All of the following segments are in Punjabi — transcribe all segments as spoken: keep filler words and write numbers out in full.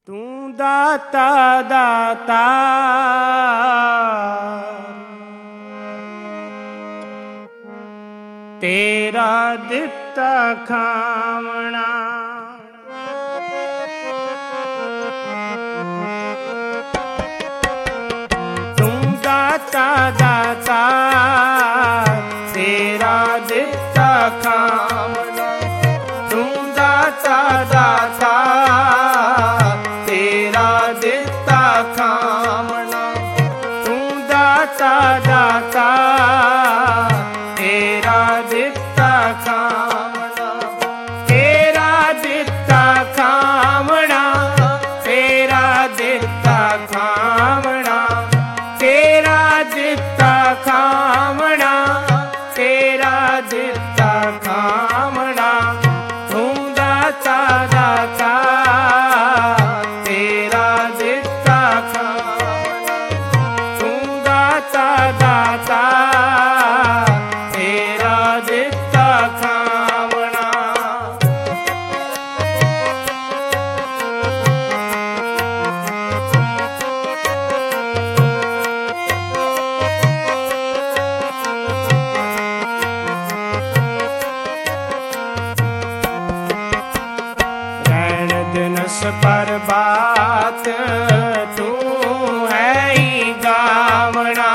ਤੂੰ ਦਾਤਾ ਦਾਤਾ ਤੇਰਾ ਦਿੱਤਾ ਖਾਵਣਾ, ਤੂੰ ਦਾਤਾ ਦਾਤਾ ਤੇਰਾ ਦਿੱਤਾ ਖਾਵਣਾ, ਤੂੰ ਦਾਤਾ ਦਾਤਾ ਤੇਰਾ ਦਿੱਤਾ ਖਾਵਣਾ, ਤੂੰ ਦਾਤਾ ਦਾਤਾ ਤੇਰਾ ਦਿੱਤਾ ਖਾਵਣਾ, ਤੇਰਾ ਦਿੱਤਾ ਖਾਵਣਾ, ਤੇਰਾ ਦਿੱਤਾ ਖਾਵਣਾ, ਤੇਰਾ ਦਿੱਤਾ ਖਾਵਣਾ, ਤੇਰਾ ਦਿੱਤਾ ਖਾਵਣਾ, ਤੂੰ ਦਾਤਾ ਦਾਤਾ ਤੇਰਾ ਦਿੱਤਾ ਖਾਵਣਾ, ਤੂੰ ਦਾਤਾ ਦਾਤਾ ਤੇਰਾ ਦਿੱਤਾ ਖਾਵਣਾ। ਰਹਿਣ ਦਿਨਸ ਪਰਬਾਤ ਤੂੰ ਹੈ ਹੀ ਗਾਵਣਾ,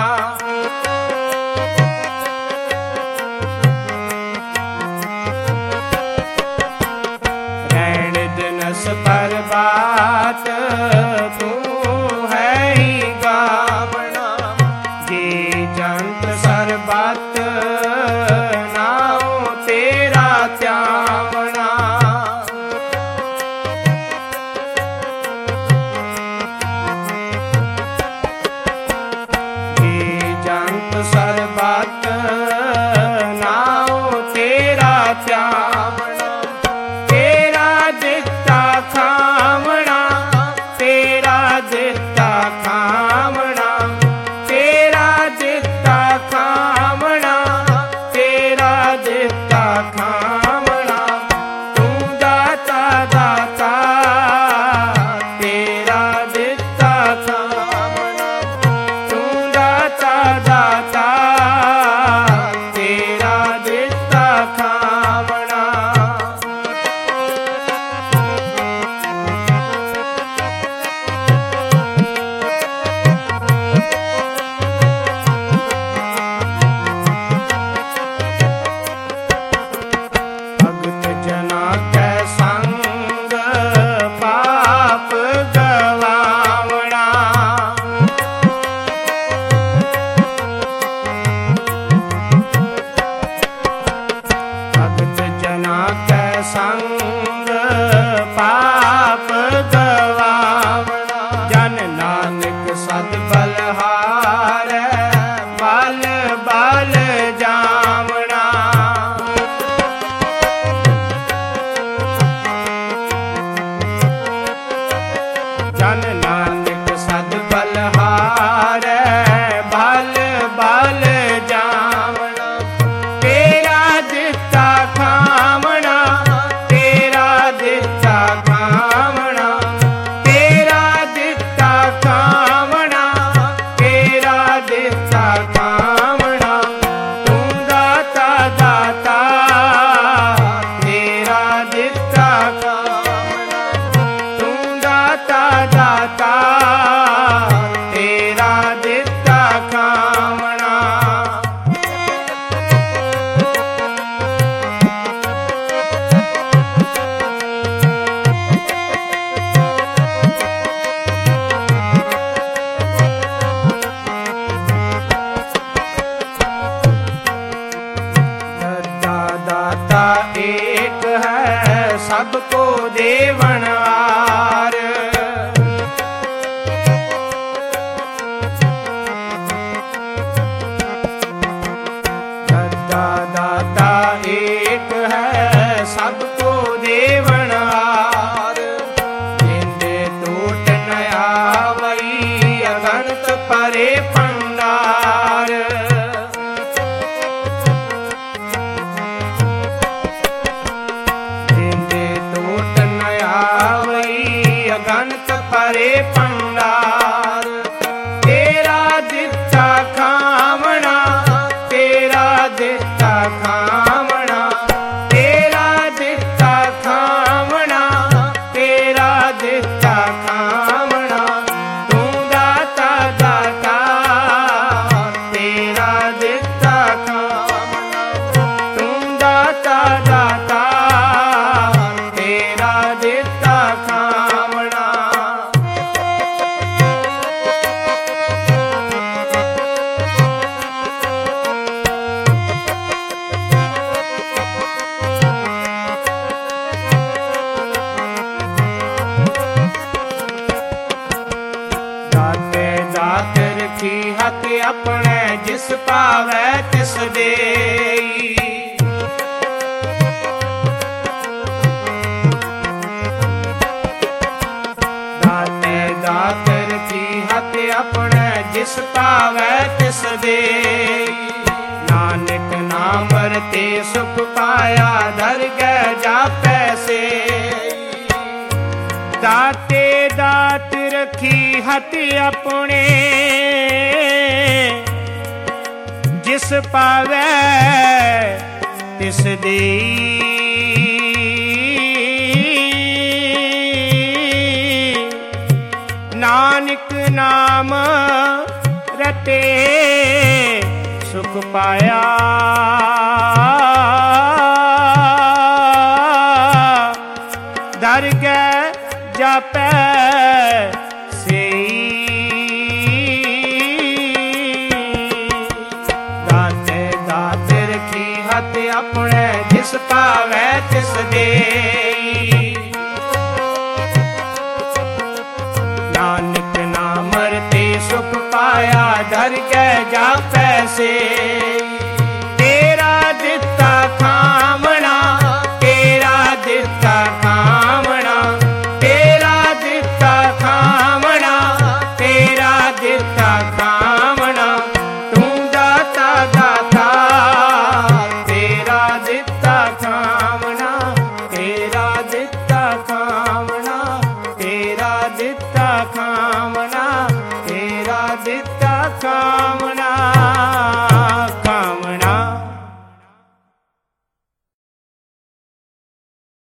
ਰਹਿਣ ਦਿਨਸ ਪਰਬਾਤ ਤੂੰ ਹੈ ਹੀ ਗਾਵਣਾ, ਜੇ ਜੰਤ ਸਰਬਤ ਨਾਉ ਤੇਰਾ ਧਿਆਵਣਾ, ਜੇ ਜੰਤ ਸਰਬਤ ਨਾਉ ਤੇਰਾ ਧਿਆਵਣਾ, ਤੇਰਾ ਦਿੱਤਾ ਖਾਵਣਾ, ਤੇਰਾ ਦਿੱਤਾ ਖਾਵਣਾ, ਤੇਰਾ ਦਿੱਤਾ ਖਾਵਣਾ, ਤੇਰਾ ਦਿੱਤਾ ਖਾਵਣਾ, ਤੂੰ ਦਾਤਾ ਦਾਤਾ ਤੇਰਾ ਦਿੱਤਾ ਖਾਵਣਾ, ਤੂੰ ਦਾਤਾ ਦਾਤਾ ਤੇਰਾ ਦਿੱਤਾ ਖਾਵਣਾ। ਭਗਤ ਜਨਾ ਕੈ ਸੰਗ ਪਾਪ ਗਵਾਵਣਾ, ਭਗਤ ਜਨਾ ਕੈ ਸੰਗ ਪਾਪ ਗਵਾਵਣਾ, ਜਨ ਨਾਨਕ ਸਦ ਬਲਹਾਰੈ ਬਲ ਬਲ ਜਾਵਣਾ, ਜਨ ਨਾਨਕ ਸਦ ਬਲਹਾਰੈ ਬਲ ਬਲ ਜਾਵਣਾ, ਤੇਰਾ ਦਿੱਤਾ ਖਾਵਣਾ, ਤੇਰਾ ਦਿੱਤਾ ਖਾਵਣਾ, ਤੇਰਾ ਦਿੱਤਾ ਖਾਵਣਾ, ਤੇਰਾ ਦਿੱਤਾ ਖਾਵਣਾ, ਤੂੰ ਦਾਤਾ ਦਾਤਾ ਤੇਰਾ ਦਿੱਤਾ ਖਾਵਣਾ, ਤੂੰ ਦਾਤਾ ਦਾਤਾ ਤੇਰਾ ਦਿੱਤਾ ਖਾਵਣਾ। दाता दाता एक है सबको देवनहार, दाता दाता एक है सबको देवनहार, जिंदे टूट न आवई अगणत परे भंडार, जिंदे टूट न आवई ਅਗਨਤ ਭਰੇ ਭੰਡਾਰ। ਤੇਰਾ ਦਿੱਤਾ ਖਾਵਣਾ, ਤੇਰਾ ਦਿੱਤਾ ਖਾਵਣਾ, ਤੇਰਾ ਦਿੱਤਾ ਖਾਵਣਾ, ਤੇਰਾ ਦਿੱਤਾ ਖਾਵਣਾ। ਤੂੰ ਦਾਤਾ ਦਾਤਾ, ਤੇਰਾ ਦਿੱਤਾ ਖਾਵਣਾ। ਤੂੰ ਦਾਤਾ ਦਾਤਾ, ਤੇਰਾ ਦਿੱਤਾ ਖਾਵਣਾ। ਦਾਤੇ ਦਾਤ ਰਖੀ ਹੱਥ ਆਪਣੇ, ਜਿਸ ਪਾਵੈ ਤਿਸ ਦੇਈ। ਦਾਤੇ ਦਾਤ ਰਖੀ ਹੱਥ ਆਪਣੇ, ਜਿਸ ਪਾਵੈ ਤਿਸ ਦੇਈ। ਨਾਨਕ ਨਾਮ ਰਤੇ ਸੁਖ ਪਾਇਆ, ਦਰਗਹਿ ਜਾਪੈ ਸੇਈ। ਦਾਤੇ ਦਾਤ ਰਖੀ ਹੱਥ ਆਪਣੇ, ਜਿਸ ਪਾਵੈ ਤਿਸ ਦੇਈ। ਨਾਨਕ ਨਾਮ ਰਤੇ ਸੁਖ ਪਾਇਆ, ਦਰਗਹਿ ਜਾਪੈ ਸੇਈ। ਦਾਤੇ ਦਾਤ ਰਖੀ ਹੱਥ ਆਪਣੇ, ਜਿਸ ਪਾਵੈ ਤਿਸ ਦੇਈ। ਨਾਨਕ ਨਾਮ ਰਤੇ ਸੁਖ ਪਾਇਆ, ਦਰਗਹਿ ਜਾਪੈ ਸੇਈ। ਤੇਰਾ ਦਿੱਤਾ ਖਾਵਣਾ, ਤੇਰਾ ਦਿੱਤਾ ਖਾਵਣਾ, ਤੇਰਾ ਦਿੱਤਾ ਖਾਵਣਾ, ਤੇਰਾ ਦਿੱਤਾ ਖਾਵਣਾ। ਤੂੰ ਦਾਤਾ ਦਾਤਾ, ਤੇਰਾ ਦਿੱਤਾ ਖਾਵਣਾ, ਤੇਰਾ ਦਿੱਤਾ ਖਾਵਣਾ, ਤੇਰਾ ਦਿੱਤਾ ਖਾਵਣਾ, ਤੇਰਾ ਦਿੱਤਾ ਖਾਵਣਾ।